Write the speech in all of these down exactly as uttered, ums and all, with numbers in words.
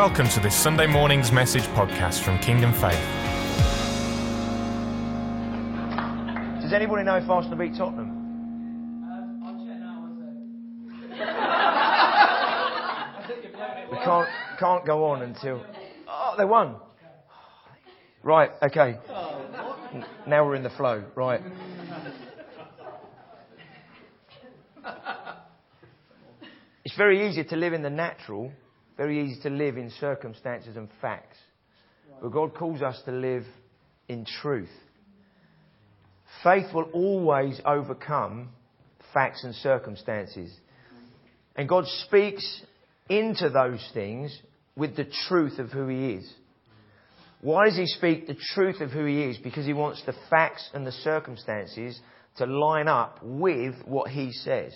Welcome to this Sunday morning's message podcast from Kingdom Faith. Does anybody know if Arsenal beat Tottenham? Um, I'll check now, one We can't can't go on until... Oh, they won. Right, okay. Now we're in the flow. Right. It's very easy to live in the natural, very easy to live in circumstances and facts. But God calls us to live in truth. Faith will always overcome facts and circumstances. And God speaks into those things with the truth of who He is. Why does He speak the truth of who He is? Because He wants the facts and the circumstances to line up with what He says.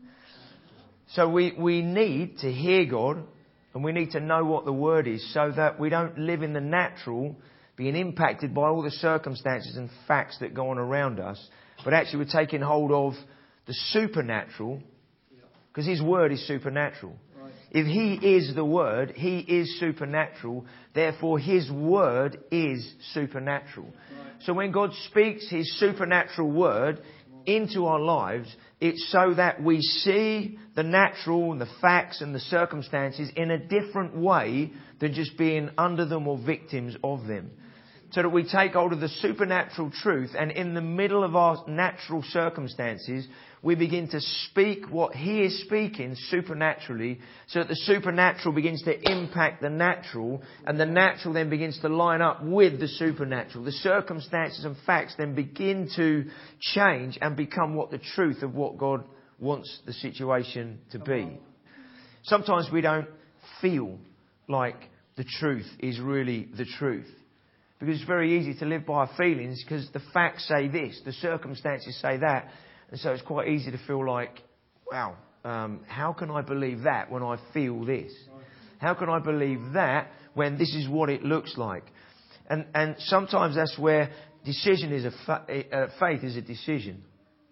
So we, we need to hear God, and we need to know what the Word is, so that we don't live in the natural, being impacted by all the circumstances and facts that go on around us, but actually we're taking hold of the supernatural, because His Word is supernatural. Right. If He is the Word, He is supernatural, therefore His Word is supernatural. Right. So when God speaks His supernatural Word into our lives, it's so that we see the natural and the facts and the circumstances in a different way than just being under them or victims of them. So that we take hold of the supernatural truth, and in the middle of our natural circumstances, we begin to speak what He is speaking supernaturally, so that the supernatural begins to impact the natural, and the natural then begins to line up with the supernatural. The circumstances and facts then begin to change and become what the truth of what God wants the situation to be. Sometimes we don't feel like the truth is really the truth. Because it's very easy to live by our feelings, because the facts say this, the circumstances say that. And so it's quite easy to feel like, wow, um, how can I believe that when I feel this? How can I believe that when this is what it looks like? And and sometimes that's where decision is a fa- uh, faith is a decision.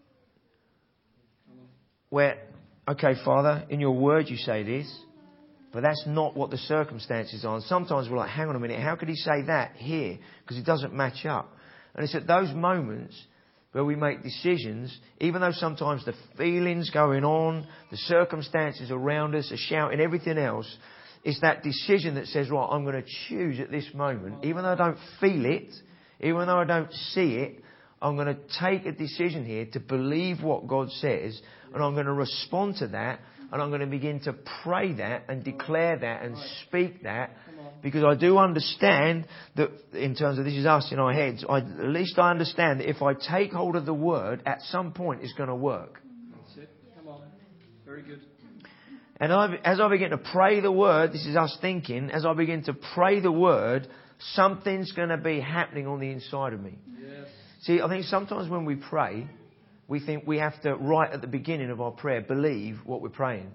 Where, okay, Father, in your word you say this, but that's not what the circumstances are. And sometimes we're like, hang on a minute, how could He say that here? Because it doesn't match up. And it's at those moments where we make decisions, even though sometimes the feelings going on, the circumstances around us are shouting, everything else, it's that decision that says, right, I'm going to choose at this moment, even though I don't feel it, even though I don't see it, I'm going to take a decision here to believe what God says, and I'm going to respond to that, and I'm going to begin to pray that and declare that and speak that, because I do understand that in terms of this is us in our heads, I, at least I understand that if I take hold of the Word, at some point it's going to work. That's it. Come on. Very good. And I, as I begin to pray the Word, this is us thinking, as I begin to pray the Word, something's going to be happening on the inside of me. Yes. See, I think sometimes when we pray, we think we have to, right at the beginning of our prayer, believe what we're praying.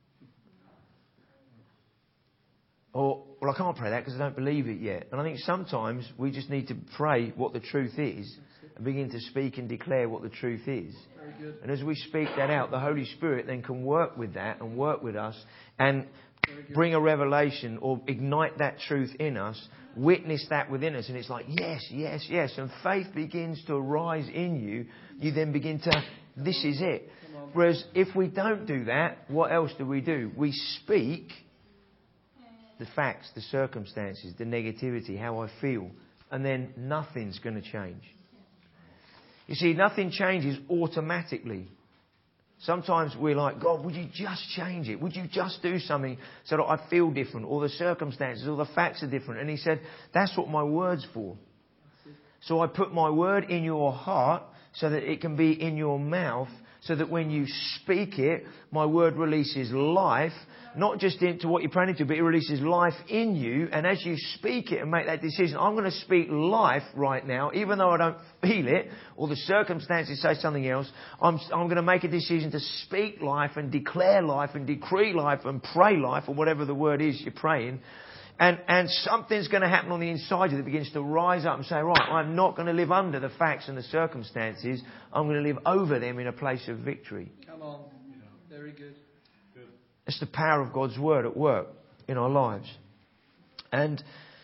Or, well, I can't pray that because I don't believe it yet. And I think sometimes we just need to pray what the truth is and begin to speak and declare what the truth is. Very good. And as we speak that out, the Holy Spirit then can work with that and work with us and bring a revelation or ignite that truth in us, witness that within us. And it's like, yes, yes, yes. And faith begins to arise in you. You then begin to, this is it. Whereas if we don't do that, what else do we do? We speak the facts, the circumstances, the negativity, how I feel, and then nothing's going to change. You see, nothing changes automatically. Sometimes we're like, God, would you just change it? Would you just do something so that I feel different, or the circumstances or the facts are different? And He said, that's what my word's for. So I put my word in your heart so that it can be in your mouth, so that when you speak it, my word releases life, not just into what you're praying into, but it releases life in you. And as you speak it and make that decision, I'm going to speak life right now, even though I don't feel it, or the circumstances say something else. I'm, I'm going to make a decision to speak life and declare life and decree life and pray life, or whatever the word is you're praying. And, and something's going to happen on the inside of you that begins to rise up and say, right, I'm not going to live under the facts and the circumstances. I'm going to live over them in a place of victory. Come on. Very good. It's the power of God's word at work in our lives. And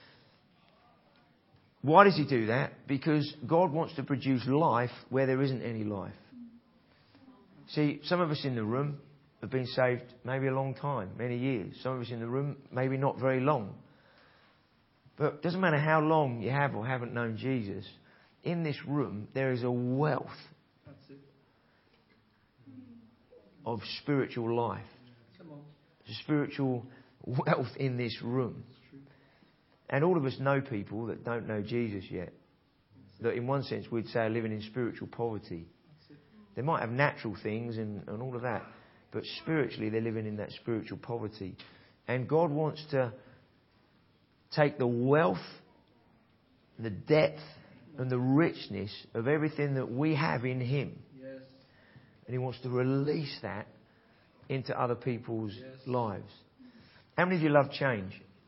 why does he do that? Because God wants to produce life where there isn't any life. See, some of us in the room have been saved maybe a long time, many years. Some of us in the room, maybe not very long. But it doesn't matter how long you have or haven't known Jesus. In this room, there is a wealth of spiritual life. There's a spiritual wealth in this room. And all of us know people that don't know Jesus yet. That in one sense we'd say are living in spiritual poverty. They might have natural things and, and all of that. But spiritually they're living in that spiritual poverty. And God wants to take the wealth, the depth and the richness of everything that we have in Him. Yes. And He wants to release that into other people's yes. lives. How many of you love change?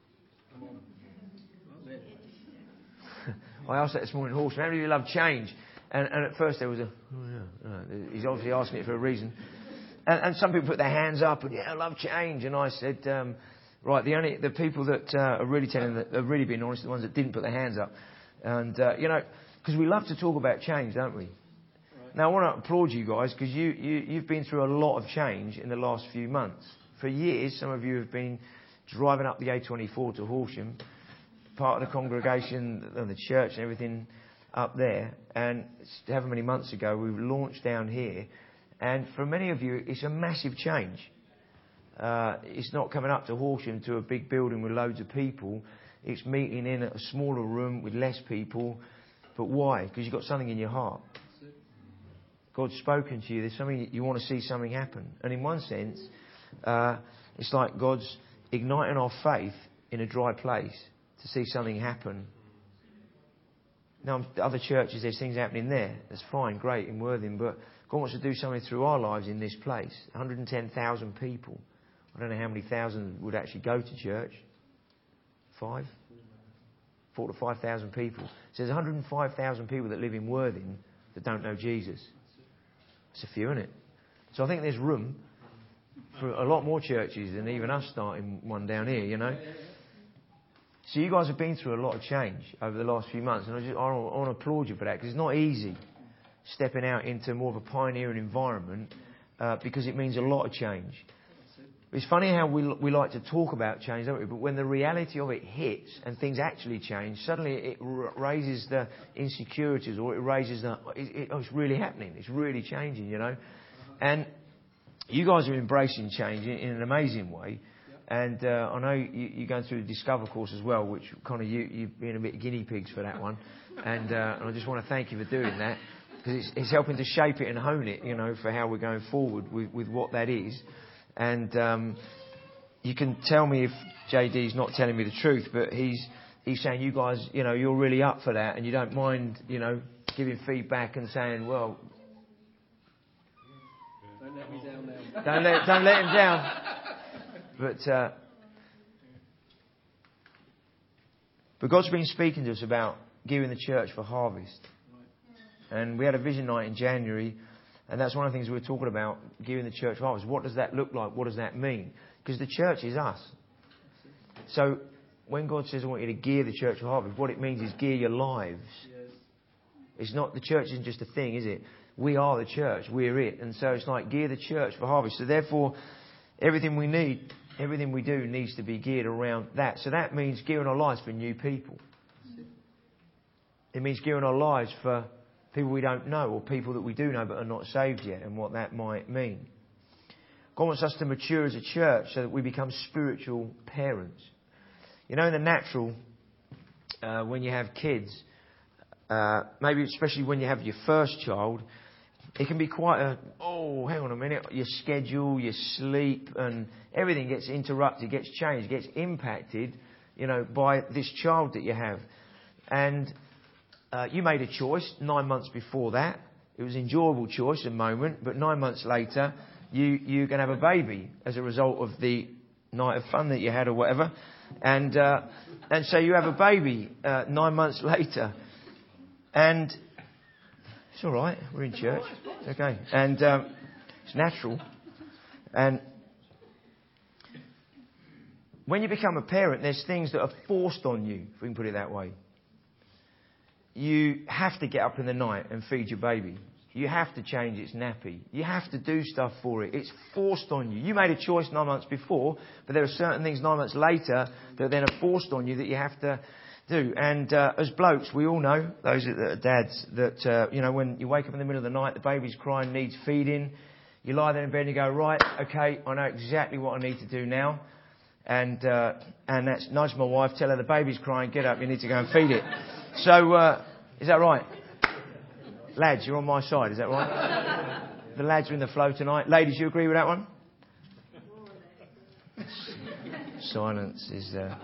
I asked that this morning, Horse. How many of you love change? And, and at first there was a, oh yeah, no. He's obviously asking it for a reason. And, and some people put their hands up and, yeah, I love change. And I said, um, right, the only the people that uh, are really telling, that are really being honest, are the ones that didn't put their hands up. And, uh, you know, because we love to talk about change, don't we? Right. Now, I want to applaud you guys because you, you, you've been through a lot of change in the last few months. For years, some of you have been driving up the A twenty-four to Horsham, part of the congregation and the church and everything up there. And however many months ago, we launched down here. And for many of you, it's a massive change. Uh, it's not coming up to Horsham to a big building with loads of people. It's meeting in a smaller room with less people. But why? Because you've got something in your heart. God's spoken to you. There's something, you want to see something happen. And in one sense, uh, it's like God's igniting our faith in a dry place to see something happen. Now, other churches, there's things happening there. That's fine, great, in Worthing. But God wants to do something through our lives in this place. one hundred ten thousand people. I don't know how many thousand would actually go to church. Five? Four to five thousand people. So there's one hundred five thousand people that live in Worthing that don't know Jesus. It's a few, isn't it? So I think there's room for a lot more churches than even us starting one down here, you know. So you guys have been through a lot of change over the last few months. And I, just, I want to applaud you for that because it's not easy stepping out into more of a pioneering environment uh, because it means a lot of change. It's funny how we we like to talk about change, don't we? But when the reality of it hits and things actually change, suddenly it r- raises the insecurities, or it raises the, it, it, oh, it's really happening. It's really changing, you know. And you guys are embracing change in, in an amazing way. And uh, I know you, you're going through the Discover course as well, which kind of you, you've been a bit guinea pigs for that one. And, uh, and I just want to thank you for doing that because it's, it's helping to shape it and hone it, you know, for how we're going forward with, with what that is. And um, you can tell me if J D's not telling me the truth, but he's he's saying you guys, you know, you're really up for that, and you don't mind, you know, giving feedback and saying, well, don't let me down now. Don't let don't let him down. But uh, but God's been speaking to us about gearing the church for harvest, and we had a vision night in January. And that's one of the things we were talking about, gearing the church for harvest. What does that look like? What does that mean? Because the church is us. So when God says, I want you to gear the church for harvest, what it means is gear your lives. Yes. It's not, the church isn't just a thing, is it? We are the church. We're it. And so it's like gear the church for harvest. So therefore, everything we need, everything we do needs to be geared around that. So that means gearing our lives for new people. It means gearing our lives for people we don't know, or people that we do know but are not saved yet, and what that might mean. God wants us to mature as a church so that we become spiritual parents. You know, in the natural, uh, when you have kids, uh, maybe especially when you have your first child, it can be quite a, oh, hang on a minute, your schedule, your sleep, and everything gets interrupted, gets changed, gets impacted, you know, by this child that you have. And Uh, you made a choice nine months before that. It was an enjoyable choice, a moment, but nine months later, you, you're going to have a baby as a result of the night of fun that you had or whatever. And uh, and so you have a baby uh, nine months later. And it's all right. We're in church. It's okay. And um, it's natural. And when you become a parent, there's things that are forced on you, if we can put it that way. You have to get up in the night and feed your baby. You have to change its nappy. You have to do stuff for it. It's forced on you. You made a choice nine months before, but there are certain things nine months later that then are forced on you that you have to do. And uh, as blokes, we all know, those that are dads, that, uh, you know, when you wake up in the middle of the night, the baby's crying, needs feeding, you lie there in bed and you go, right, okay, I know exactly what I need to do now. And uh, and that's nudge my wife, tell her the baby's crying, get up, you need to go and feed it. So, uh, is that right? Lads, you're on my side, is that right? The lads are in the flow tonight. Ladies, you agree with that one? Silence is... Uh...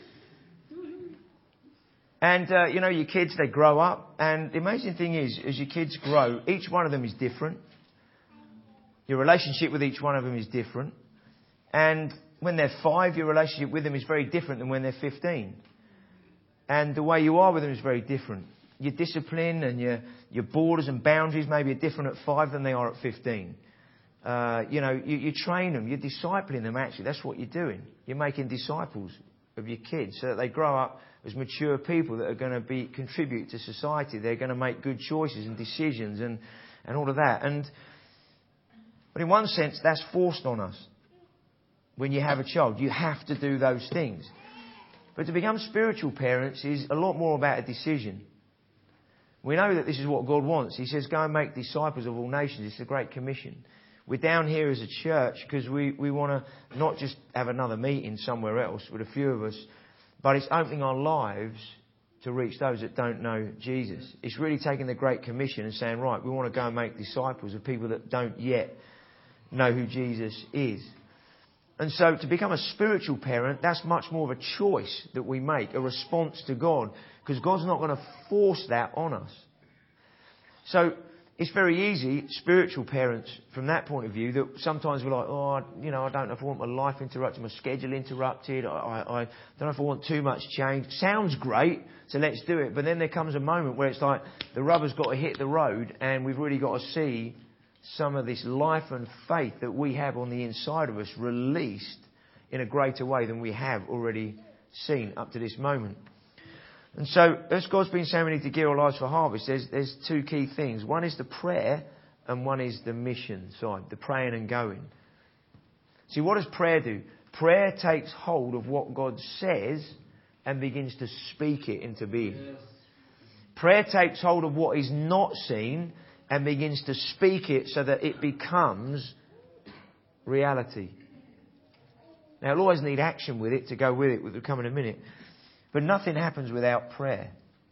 And, uh, you know, your kids, they grow up. And the amazing thing is, as your kids grow, each one of them is different. Your relationship with each one of them is different. And when they're five, your relationship with them is very different than when they're fifteen. And the way you are with them is very different. Your discipline and your, your borders and boundaries maybe are different at five than they are at fifteen. Uh, you know, you, you train them, you're discipling them actually. That's what you're doing. You're making disciples of your kids so that they grow up as mature people that are going to be contribute to society. They're going to make good choices and decisions and, and all of that. And but in one sense, that's forced on us. When you have a child, you have to do those things. But to become spiritual parents is a lot more about a decision. We know that this is what God wants. He says, go and make disciples of all nations. It's the Great Commission. We're down here as a church because we, we want to not just have another meeting somewhere else with a few of us, but it's opening our lives to reach those that don't know Jesus. It's really taking the Great Commission and saying, right, we want to go and make disciples of people that don't yet know who Jesus is. And so to become a spiritual parent, that's much more of a choice that we make, a response to God, because God's not going to force that on us. So it's very easy, spiritual parents, from that point of view, that sometimes we're like, oh, you know, I don't know if I want my life interrupted, my schedule interrupted, I, I, I don't know if I want too much change. Sounds great, so let's do it. But then there comes a moment where it's like the rubber's got to hit the road and we've really got to see some of this life and faith that we have on the inside of us released in a greater way than we have already seen up to this moment. And so, as God's been saying we need to gear our lives for harvest, there's, there's two key things. One is the prayer and one is the mission side, the praying and going. See, what does prayer do? Prayer takes hold of what God says and begins to speak it into being. Yes. Prayer takes hold of what is not seen and begins to speak it so that it becomes reality. Now, it'll always need action with it to go with it, which will come in a minute. But nothing happens without prayer.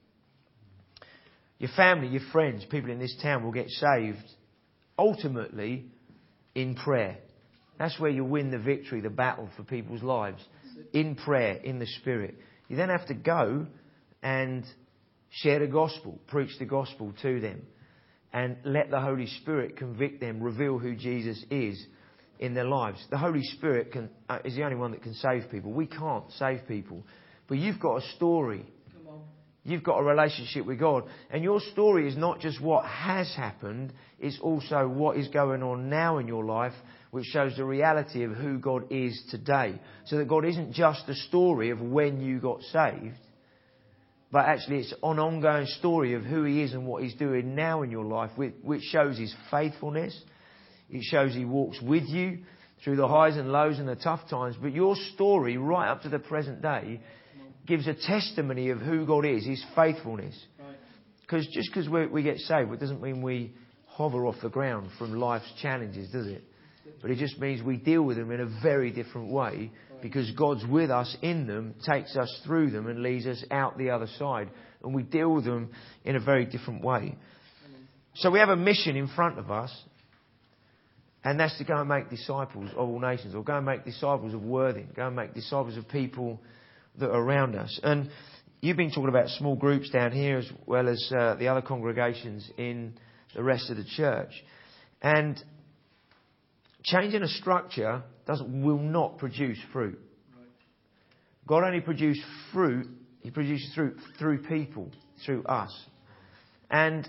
Your family, your friends, people in this town will get saved ultimately in prayer. That's where you win the victory, the battle for people's lives. In prayer, in the Spirit. You then have to go and share the gospel, preach the gospel to them. And let the Holy Spirit convict them, reveal who Jesus is in their lives. The Holy Spirit can, uh, is the only one that can save people. We can't save people. But you've got a story. You've got a relationship with God. And your story is not just what has happened. It's also what is going on now in your life, which shows the reality of who God is today. So that God isn't just a story of when you got saved. But actually it's an ongoing story of who He is and what He's doing now in your life, which shows His faithfulness. It shows He walks with you through the highs and lows and the tough times. But your story, right up to the present day, gives a testimony of who God is, His faithfulness. Because just because we get saved, it doesn't mean we hover off the ground from life's challenges, does it? But it just means we deal with them in a very different way. Because God's with us in them, takes us through them and leads us out the other side. And we deal with them in a very different way. So we have a mission in front of us. And that's to go and make disciples of all nations. Or go and make disciples of Worthing. Go and make disciples of people that are around us. And you've been talking about small groups down here as well as uh, the other congregations in the rest of the church. And changing a structure doesn't will not produce fruit. God only produces fruit. He produces fruit through people, through us. And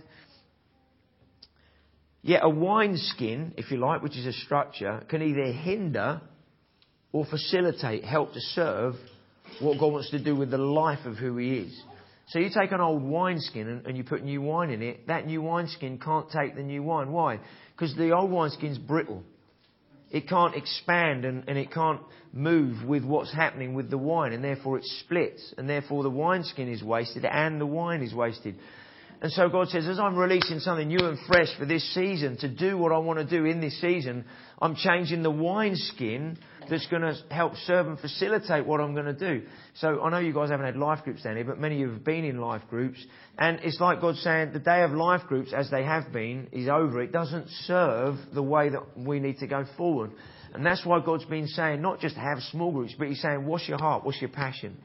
yet a wineskin, if you like, which is a structure, can either hinder or facilitate, help to serve what God wants to do with the life of who He is. So you take an old wineskin and, and you put new wine in it. That new wineskin can't take the new wine. Why? Because the old wineskin's brittle. It can't expand and, and it can't move with what's happening with the wine, and therefore it splits, and therefore the wineskin is wasted and the wine is wasted. And so God says, as I'm releasing something new and fresh for this season to do what I want to do in this season, I'm changing the wineskin that's going to help serve and facilitate what I'm going to do. So I know you guys haven't had life groups down here, but many of you have been in life groups. And it's like God saying the day of life groups, as they have been, is over. It doesn't serve the way that we need to go forward. And that's why God's been saying not just have small groups, but He's saying, what's your heart? What's your passion?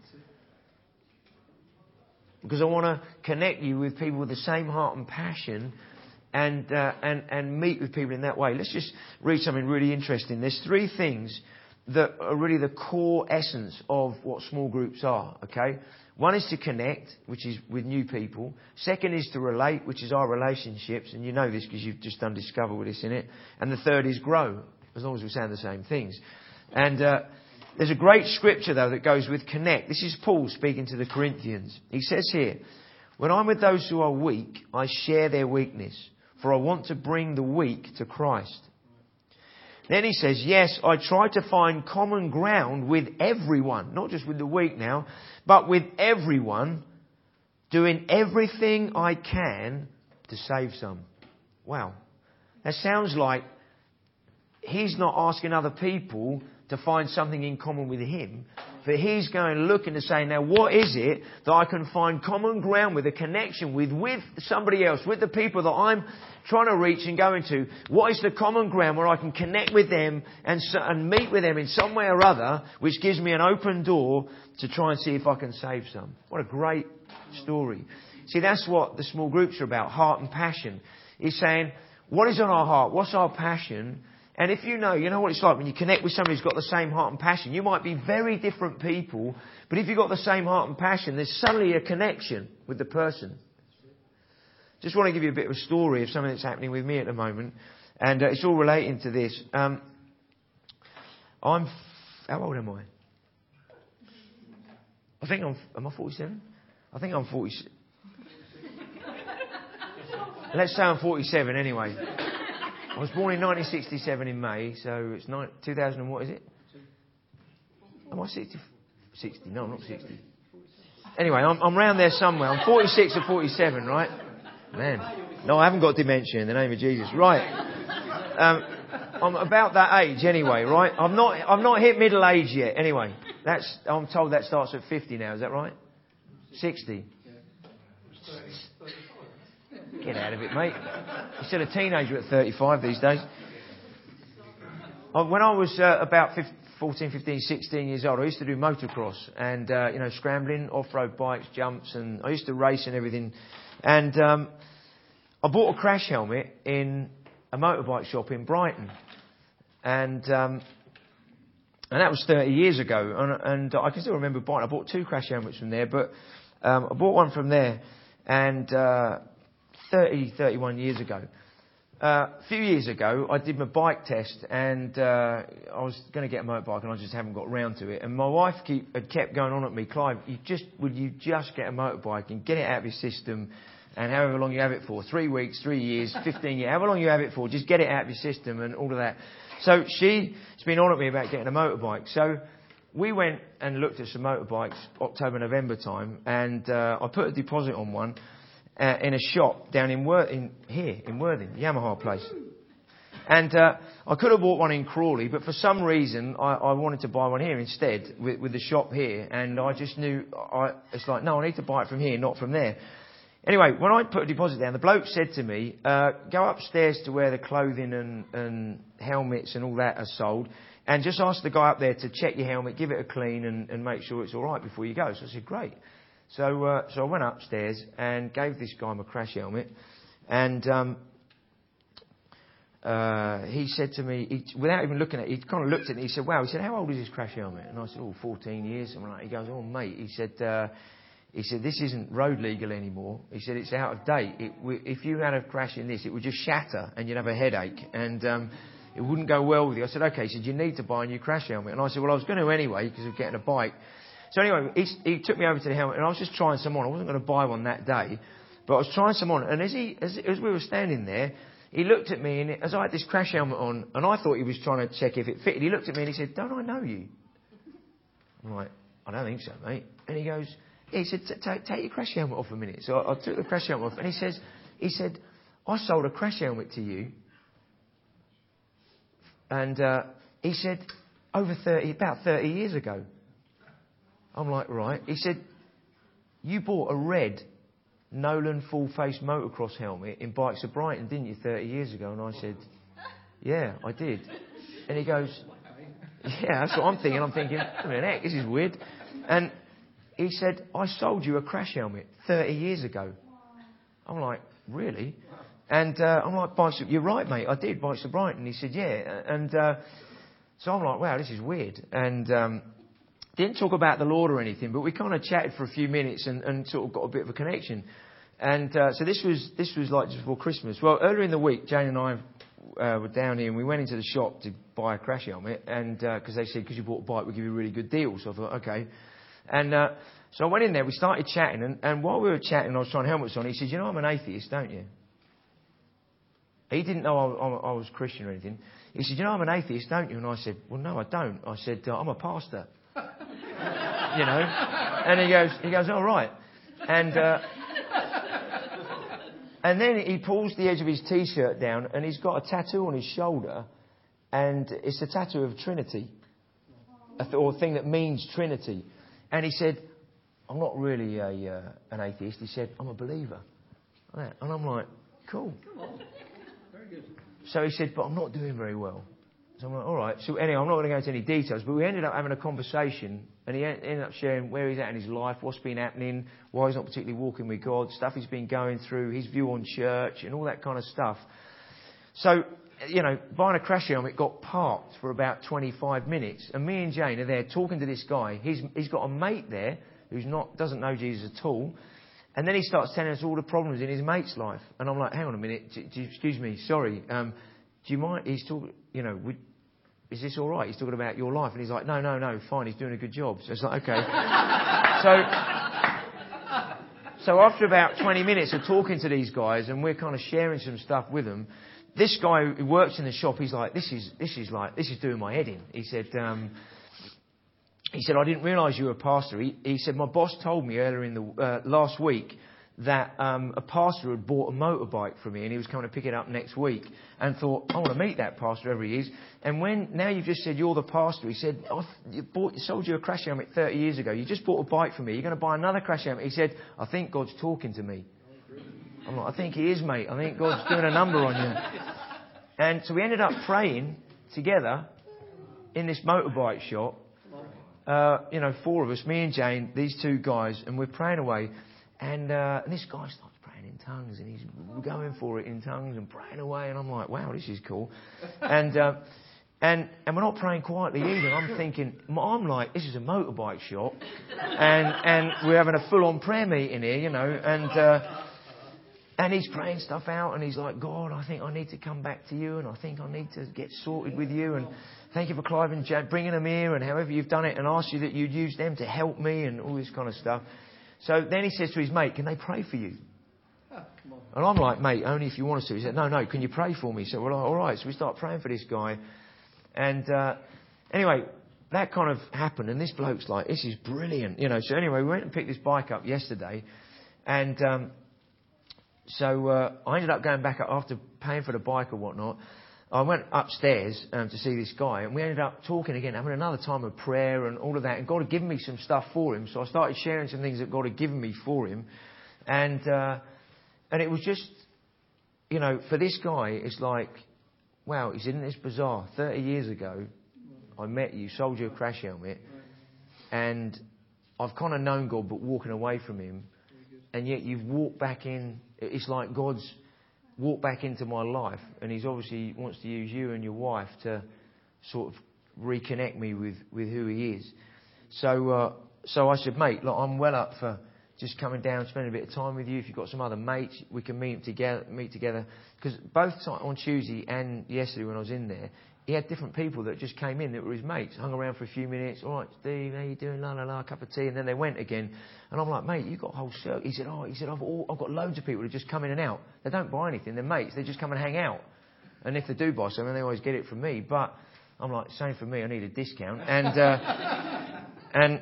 Because I want to connect you with people with the same heart and passion, and uh, and and meet with people in that way. Let's just read something really interesting. There's three things that are really the core essence of what small groups are, okay? One is to connect, which is with new people. Second is to relate, which is our relationships, and you know this because you've just done Discover with us in it. And the third is grow, as long as we're saying the same things. And uh, there's a great scripture, though, that goes with connect. This is Paul speaking to the Corinthians. He says here, when I'm with those who are weak, I share their weakness, for I want to bring the weak to Christ. Then he says, yes, I try to find common ground with everyone, not just with the weak now, but with everyone, doing everything I can to save some. Wow. That sounds like he's not asking other people to find something in common with him, but he's going looking to say, now what is it that I can find common ground with, a connection with, with somebody else, with the people that I'm trying to reach and go into? What is the common ground where I can connect with them and, and meet with them in some way or other, which gives me an open door to try and see if I can save some? What a great story. See, that's what the small groups are about, heart and passion. He's saying, what is on our heart? What's our passion? And if you know, you know what it's like when you connect with somebody who's got the same heart and passion. You might be very different people, but if you've got the same heart and passion, there's suddenly a connection with the person. Just want to give you a bit of a story of something that's happening with me at the moment. And uh, it's all relating to this. Um, I'm... F- how old am I? I think I'm... Am I forty-seven? I think I'm forty-six. Let's say I'm forty-seven anyway. I was born in nineteen sixty-seven in May, so it's nine, two thousand and what is it? Am I sixty? sixty? No, I'm not sixty. Anyway, I'm, I'm round there somewhere. I'm forty-six or forty-seven, right? Man. No, I haven't got dementia in the name of Jesus. Right. Um, I'm about that age anyway, right? I'm not, I'm not hit middle age yet. Anyway, that's, I'm told that starts at fifty now. Is that right? sixty. Get out of it, mate. You're still a teenager at thirty-five these days. When I was uh, about fourteen, fifteen, sixteen years old, I used to do motocross and, uh, you know, scrambling, off-road bikes, jumps, and I used to race and everything. And um, I bought a crash helmet in a motorbike shop in Brighton. And um, and that was thirty years ago. And, and I can still remember buying. I bought two crash helmets from there, but um, I bought one from there. And... Uh, thirty, thirty-one years ago. Uh, a few years ago, I did my bike test, and uh, I was going to get a motorbike, and I just haven't got round to it. And my wife keep, had kept going on at me, Clive, you just, would you just get a motorbike and get it out of your system, and however long you have it for, three weeks, three years, fifteen years, however long you have it for, just get it out of your system and all of that. So she's been on at me about getting a motorbike. So we went and looked at some motorbikes October, November time, and uh, I put a deposit on one. Uh, in a shop down in, Wor- in here, in Worthing, Yamaha place. And uh, I could have bought one in Crawley, but for some reason I, I wanted to buy one here instead with, with the shop here. And I just knew, I, it's like, no, I need to buy it from here, not from there. Anyway, when I put a deposit down, the bloke said to me, uh, go upstairs to where the clothing and, and helmets and all that are sold, and just ask the guy up there to check your helmet, give it a clean and, and make sure it's all right before you go. So I said, great. So, uh, so I went upstairs and gave this guy my crash helmet, and um, uh, he said to me, he, without even looking at it, he kind of looked at it. And he said, "Wow," he said, "how old is this crash helmet?" And I said, "Oh, fourteen years." And like, he goes, "Oh, mate," he said, uh, "He said this isn't road legal anymore." He said, "It's out of date. It, if you had a crash in this, it would just shatter and you'd have a headache, and um, it wouldn't go well with you. I said, okay. He said, you need to buy a new crash helmet. And I said, well, I was going to anyway because of getting a bike. So anyway, he, he took me over to the helmet and I was just trying some on. I wasn't going to buy one that day, but I was trying some on. And as he, as, as we were standing there, he looked at me and as I had this crash helmet on and I thought he was trying to check if it fitted, he looked at me and he said, don't I know you? I'm like, I don't think so, mate. And he goes, yeah, he said, take your crash helmet off a minute. So I, I took the crash helmet off and he says, he said, I sold a crash helmet to you. And uh, he said, over thirty, about thirty years ago. I'm like, right. He said, you bought a red Nolan full-face motocross helmet in Bikes of Brighton, didn't you, thirty years ago? And I said, yeah, I did. And he goes, yeah, that's what I'm thinking. I'm thinking, I mean, heck, this is weird. And he said, I sold you a crash helmet thirty years ago. I'm like, really? And uh, I'm like, Bikes of, you're right, mate, I did, Bikes of Brighton. He said, yeah. And uh, so I'm like, wow, this is weird. And um, didn't talk about the Lord or anything, but we kind of chatted for a few minutes and, and sort of got a bit of a connection. And uh, so this was this was like just before Christmas. Well, earlier in the week, Jane and I uh, were down here and we went into the shop to buy a crash helmet. And because uh, they said, because you bought a bike, we'll give you a really good deal. So I thought, okay. And uh, so I went in there, we started chatting. And, and while we were chatting, I was trying helmets on. He said, you know, I'm an atheist, don't you? He didn't know I, I, I was Christian or anything. He said, you know, I'm an atheist, don't you? And I said, well, no, I don't. I said, uh, I'm a pastor. You know? And he goes, he goes, all right. And, uh, and then he pulls the edge of his T-shirt down and he's got a tattoo on his shoulder and it's a tattoo of Trinity. A th- or a thing that means Trinity. And he said, I'm not really a, uh, an atheist. He said, I'm a believer. And I'm like, cool. So he said, but I'm not doing very well. So I'm like, all right. So anyway, I'm not going to go into any details, but we ended up having a conversation and he ended up sharing where he's at in his life, what's been happening, why he's not particularly walking with God, stuff he's been going through, his view on church and all that kind of stuff. So, you know, buying a crash helmet got parked for about twenty-five minutes and me and Jane are there talking to this guy. He's, he's got a mate there who's not, doesn't know Jesus at all. And then he starts telling us all the problems in his mate's life. And I'm like, hang on a minute. Do, do, excuse me. Sorry. Um, do you mind? He's talking, you know, would, is this all right? He's talking about your life. And he's like, no, no, no, fine. He's doing a good job. So it's like, okay. so, so after about twenty minutes of talking to these guys and we're kind of sharing some stuff with them, this guy who works in the shop, he's like, this is, this is like, this is doing my head in. He said, um, He said, I didn't realise you were a pastor. He, he said, my boss told me earlier in the uh, last week that um, a pastor had bought a motorbike for me and he was coming to pick it up next week and thought, I want to meet that pastor, whoever he is. And when, now you've just said you're the pastor, he said, I you bought, sold you a crash helmet thirty years ago. You just bought a bike for me. You're going to buy another crash helmet. He said, I think God's talking to me. I'm like, I think he is, mate. I think God's doing a number on you. And so we ended up praying together in this motorbike shop. Uh, you know, four of us, me and Jane, these two guys, and we're praying away. And, uh, and this guy starts praying in tongues, and he's going for it in tongues and praying away. And I'm like, wow, this is cool. And uh, and and we're not praying quietly either. I'm thinking, I'm like, this is a motorbike shop, and and we're having a full-on prayer meeting here, you know. And uh, and he's praying stuff out, and he's like, God, I think I need to come back to you, and I think I need to get sorted with you, and thank you for Clive and Jad bringing them here and however you've done it and asked you that you'd use them to help me and all this kind of stuff. So then he says to his mate, can they pray for you? Oh, come on. And I'm like, mate, only if you want us to. He said, no, no, can you pray for me? So we're like, all right. So we start praying for this guy. And uh, anyway, that kind of happened. And this bloke's like, this is brilliant. You know. So anyway, we went and picked this bike up yesterday. And um, so uh, I ended up going back after paying for the bike or whatnot. I went upstairs um, to see this guy, and we ended up talking again, having another time of prayer and all of that. And God had given me some stuff for him, so I started sharing some things that God had given me for him. And uh, and it was just, you know, for this guy, it's like, wow, he said, isn't this bizarre? thirty years ago, I met you, sold you a crash helmet, and I've kind of known God, but walking away from him. And yet you've walked back in. It's like God's walk back into my life, and he's obviously wants to use you and your wife to sort of reconnect me with, with who he is. So uh, so I said, mate, look, I'm well up for just coming down, spending a bit of time with you. If you've got some other mates, we can meet together. Meet together. Because both on Tuesday and yesterday when I was in there, he had different people that just came in that were his mates, hung around for a few minutes. All right, Steve, how you doing? La la la, cup of tea, and then they went again. And I'm like, mate, you've got a whole circle. He said, oh, he said, I've, all, I've got loads of people that just come in and out. They don't buy anything. They're mates. They just come and hang out. And if they do buy something, they always get it from me. But I'm like, same for me. I need a discount. And uh, and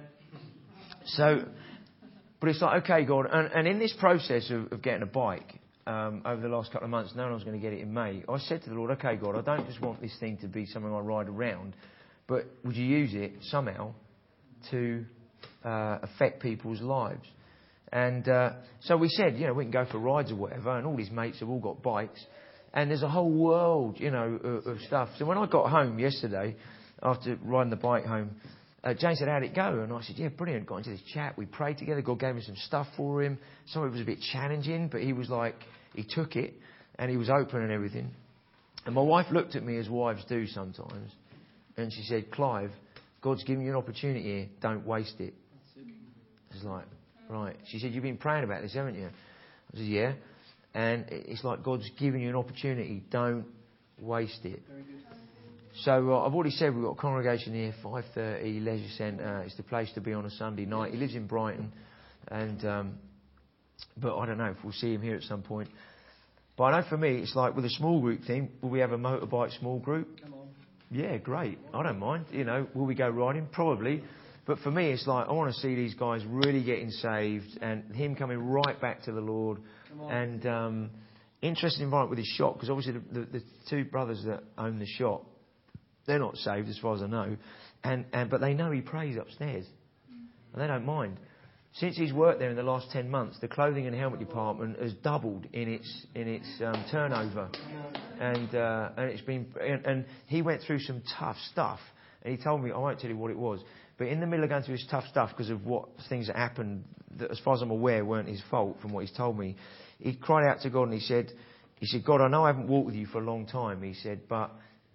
so, but it's like, okay, God. And, and in this process of, of getting a bike. Um, over the last couple of months, knowing I was going to get it in May, I said to the Lord, okay, God, I don't just want this thing to be something I ride around, but would you use it somehow to uh, affect people's lives? And uh, so we said, you know, we can go for rides or whatever, and all his mates have all got bikes, and there's a whole world, you know, of, of stuff. So when I got home yesterday, after riding the bike home, Uh, Jane said, how'd it go? And I said, yeah, brilliant. Got into this chat. We prayed together. God gave me some stuff for him. Some of it was a bit challenging, but he was like, he took it and he was open and everything. And my wife looked at me as wives do sometimes. And she said, Clive, God's giving you an opportunity here. Don't waste it. I was like, right. She said, you've been praying about this, haven't you? I said, yeah. And it's like God's giving you an opportunity. Don't waste it. Very good. So uh, I've already said we've got a congregation here, five thirty, Leisure Centre. It's the place to be on a Sunday night. He lives in Brighton, and um, but I don't know if we'll see him here at some point. But I know for me, it's like with a small group thing. Will we have a motorbike small group? Come on. Yeah, great. I don't mind. You know, will we go riding? Probably. But for me, it's like I want to see these guys really getting saved and him coming right back to the Lord. Come on. And um, interesting environment with his shop, because obviously the, the, the two brothers that own the shop, they're not saved as far as I know, and, and but they know he prays upstairs, and they don't mind. Since he's worked there in the last ten months, the clothing and helmet department has doubled in its in its um, turnover, and uh, and it's been and, and he went through some tough stuff, and he told me, I won't tell you what it was, but in the middle of going through this tough stuff because of what things that happened that, as far as I'm aware, weren't his fault from what he's told me, he cried out to God and he said, he said, God, I know I haven't walked with you for a long time, he said, but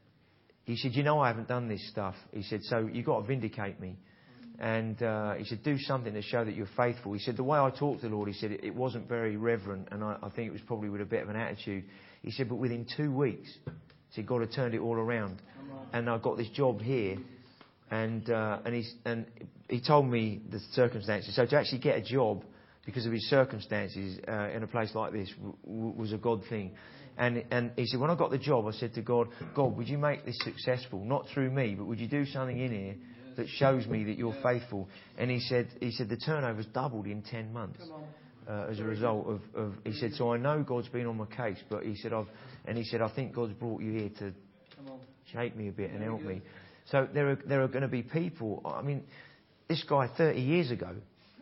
he said, you know I haven't done this stuff. He said, so you've got to vindicate me. And uh, he said, do something to show that you're faithful. He said, the way I talked to the Lord, he said, it, it wasn't very reverent, and I, I think it was probably with a bit of an attitude. He said, but within two weeks, he said, God had turned it all around. And I got this job here, and uh, and, he's, and he told me the circumstances. So to actually get a job because of his circumstances uh, in a place like this w- w- was a God thing. And and he said, when I got the job, I said to God, God, would you make this successful? Not through me, but would you do something in here that shows me that you're faithful? And he said, he said the turnover's doubled in ten months uh, as a result of, of. He said, so I know God's been on my case, but he said I've. And he said, I think God's brought you here to shake me a bit and help me. So there are there are going to be people. I mean, this guy thirty years ago.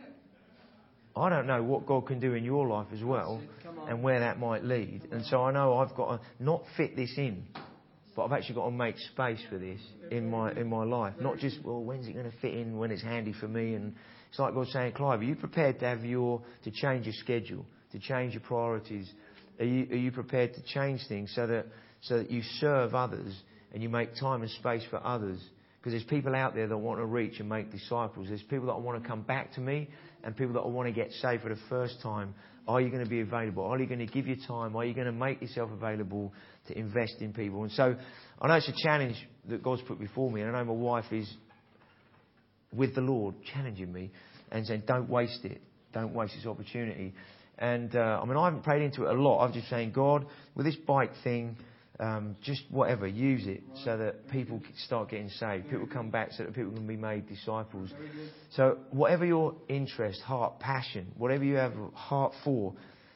I don't know what God can do in your life as well and where that might lead. And so I know I've got to not fit this in, but I've actually got to make space for this in my in my life. Not just, well, when's it going to fit in when it's handy for me? And it's like God saying, Clive, are you prepared to have your, to change your schedule, to change your priorities? Are you, are you prepared to change things so that so that you serve others and you make time and space for others? Because there's people out there that want to reach and make disciples. There's people that want to come back to me and people that want to get saved for the first time. Are you going to be available? Are you going to give your time? Are you going to make yourself available to invest in people? And so I know it's a challenge that God's put before me. And I know my wife is with the Lord challenging me and saying, don't waste it. Don't waste this opportunity. And uh, I mean, I haven't prayed into it a lot. I'm just saying, God, with this bike thing, Um, just whatever, use it so that people start getting saved. People come back so that people can be made disciples. So whatever your interest, heart, passion, whatever you have a heart for,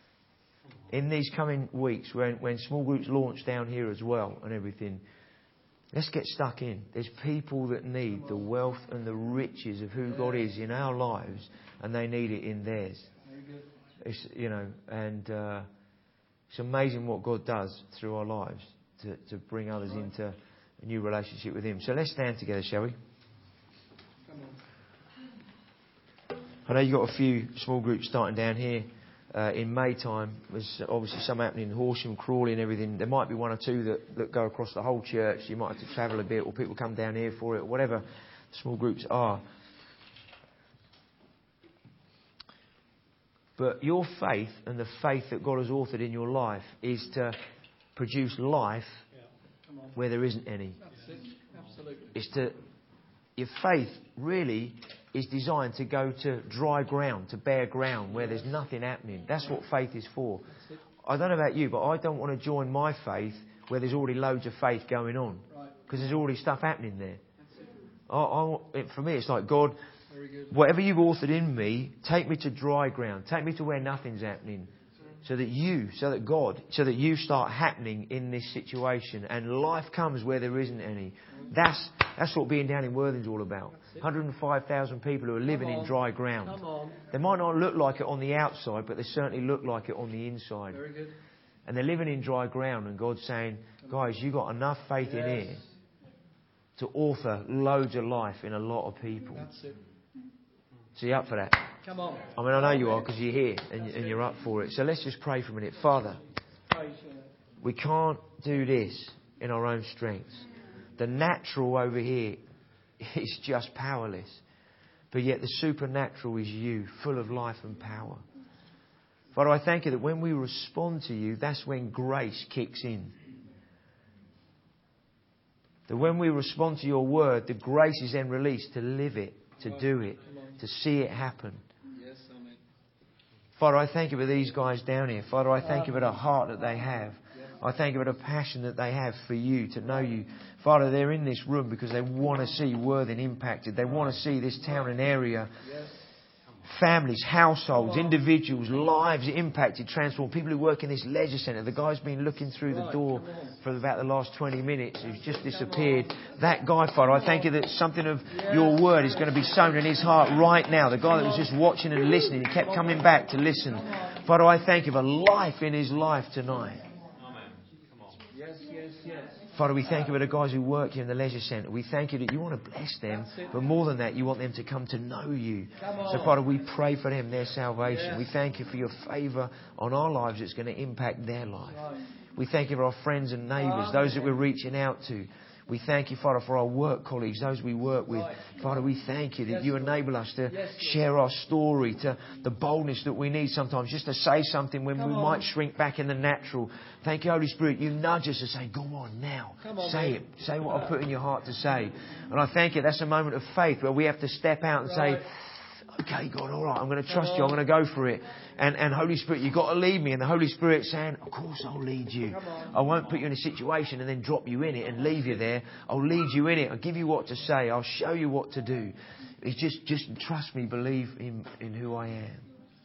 in these coming weeks when, when small groups launch down here as well and everything, let's get stuck in. There's people that need the wealth and the riches of who God is in our lives, and they need it in theirs. It's, you know, and uh, it's amazing what God does through our lives to, to bring others into a new relationship with Him. So let's stand together, shall we? I know you've got a few small groups starting down here uh, in May time. There's obviously some happening in Horsham, Crawley and everything. There might be one or two that, that go across the whole church. You might have to travel a bit, or people come down here for it, or whatever small groups are. But your faith and the faith that God has authored in your life is to produce life Yeah. Come on. where there isn't any. That's it. Absolutely. It's to, your faith really is designed to go to dry ground, to bare ground where there's nothing happening. That's what faith is for. That's it. I don't know about you, but I don't want to join my faith where there's already loads of faith going on. Right. Because there's already stuff happening there. That's it. I, I, it, for me, it's like, God, Very good. whatever you've authored in me, take me to dry ground. Take me to where nothing's happening. So that you, so that God, so that you start happening in this situation. And life comes where there isn't any. That's that's what being down in Worthing's all about. one hundred five thousand people who are living in dry ground. Come on. They might not look like it on the outside, but they certainly look like it on the inside. Very good. And they're living in dry ground. And God's saying, guys, you've got enough faith in Yes. here to author loads of life in a lot of people. That's it. So you up for that? Come on. I mean, I know you are because you're here and, and you're up for it. So let's just pray for a minute. Father, Praise your name. we can't do this in our own strengths. The natural over here is just powerless. But yet the supernatural is you, full of life and power. Father, I thank you that when we respond to you, that's when grace kicks in. That when we respond to your word, the grace is then released to live it, to do it, to see it happen. Yes, amen. Father, I thank you for these guys down here. Father, I thank you for the heart that they have. I thank you for the passion that they have for you, to know you. Father, they're in this room because they want to see Worthing impacted. They want to see this town and area, families, households, individuals, lives impacted, transformed. People who work in this leisure centre. The guy's been looking through the door for about the last twenty minutes, who's just disappeared. That guy, Father, I thank you that something of your word is going to be sown in his heart right now. The guy that was just watching and listening, he kept coming back to listen. Father, I thank you for life in his life tonight. Yes, yes, yes. Father, we thank you for the guys who work here in the leisure centre. We thank you that you want to bless them, but more than that, you want them to come to know you. So, Father, we pray for them, their salvation. We thank you for your favour on our lives that's going to impact their life. We thank you for our friends and neighbours, those that we're reaching out to. We thank you, Father, for our work colleagues, those we work with. Father, we thank you that you enable us to share our story, to the boldness that we need sometimes, just to say something when we might shrink back in the natural. Thank you, Holy Spirit. You nudge us to say, go on now. Say it. Say what I put in your heart to say. And I thank you. That's a moment of faith where we have to step out and say, okay, God, all right, I'm going to trust you. I'm going to go for it. And, and Holy Spirit, you've got to lead me. And the Holy Spirit saying, of course I'll lead you. I won't put you in a situation and then drop you in it and leave you there. I'll lead you in it. I'll give you what to say. I'll show you what to do. It's just, just trust me, believe in, in who I am.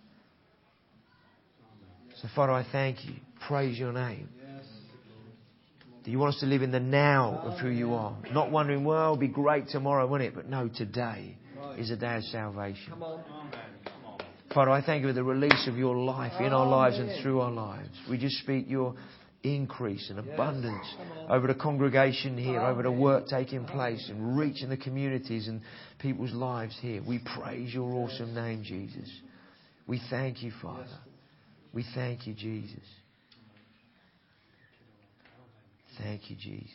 So, Father, I thank you. Praise your name. Do you want us to live in the now of who you are? Not wondering, well, it'll be great tomorrow, won't it? But no, today is a day of salvation. Come on. Father, I thank you for the release of your life in our lives and through our lives. We just speak your increase and abundance over the congregation here, over the work taking place and reaching the communities and people's lives here. We praise your awesome name, Jesus. We thank you, Father. We thank you, Jesus. Thank you, Jesus.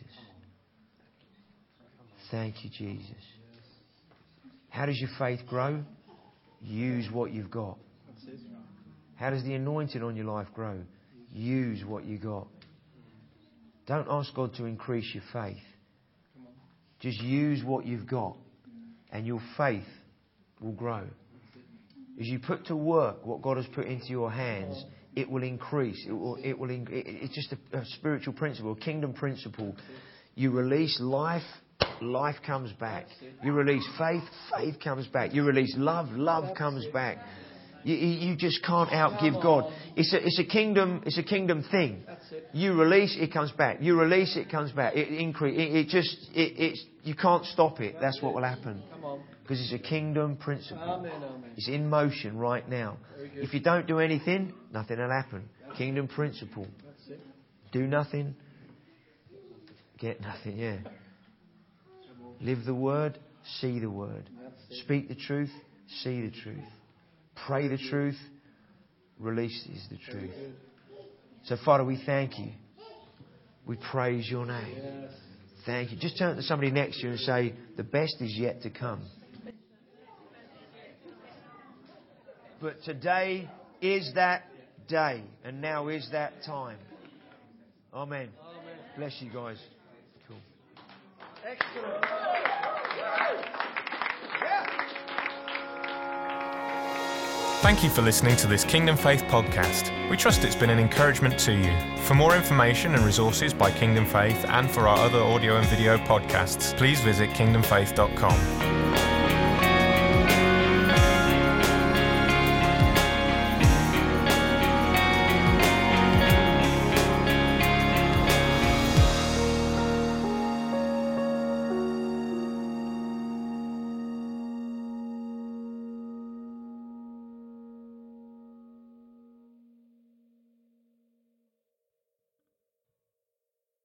Thank you, Jesus. How does your faith grow? Use what you've got. How does the anointing on your life grow? Use what you got. Don't ask God to increase your faith. Just use what you've got and your faith will grow. As you put to work what God has put into your hands, it will increase. It will, it will, it, it's just a, a spiritual principle, a kingdom principle. You release life, life comes back. You release faith, faith comes back. You release love, love comes back. You, you just can't outgive God. It's a, it's a kingdom, it's a kingdom thing. You release, it comes back. You release, it comes back. It increase. It, it just, it, it's, you can't stop it. That's what will happen. Because it's a kingdom principle. It's in motion right now. If you don't do anything, nothing will happen. Kingdom principle. Do nothing, get nothing, yeah. Live the word, see the word. Speak the truth, see the truth. Pray the truth, release is the truth. So, Father, we thank you. We praise your name. Thank you. Just turn to somebody next to you and say, the best is yet to come. But today is that day, and now is that time. Amen. Amen. Bless you guys. Cool. Excellent. Thank you for listening to this Kingdom Faith podcast. We trust it's been an encouragement to you. For more information and resources by Kingdom Faith and for our other audio and video podcasts, please visit kingdom faith dot com.